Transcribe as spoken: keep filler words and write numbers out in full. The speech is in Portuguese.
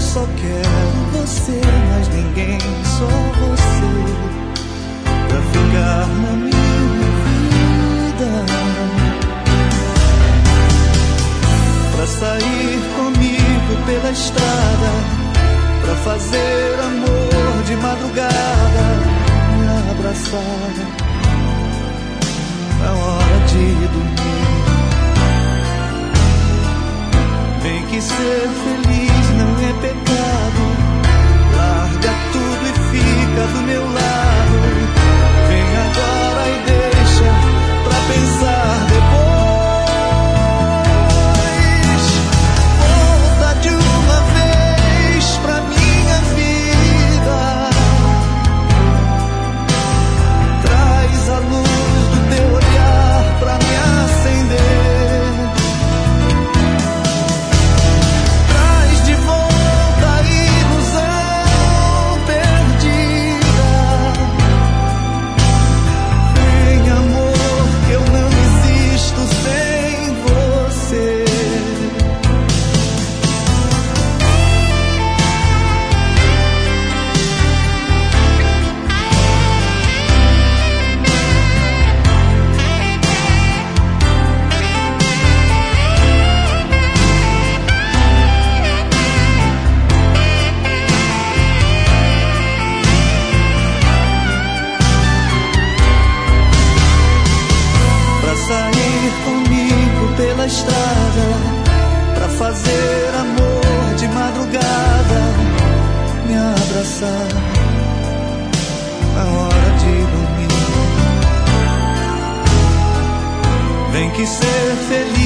só quero você, mais ninguém, só você, pra ficar na minha vida, pra sair comigo pela estrada, pra fazer amor de madrugada, me abraçar na hora de dormir. Vem que ser feliz não é pecado, larga tudo e fica do meu lado. Vem agora e deixa pra pensar depois. Volta de uma vez pra minha vida, traz a luz do teu olhar pra me acender. Pela estrada, pra fazer amor de madrugada, me abraçar na hora de dormir. Vem que ser feliz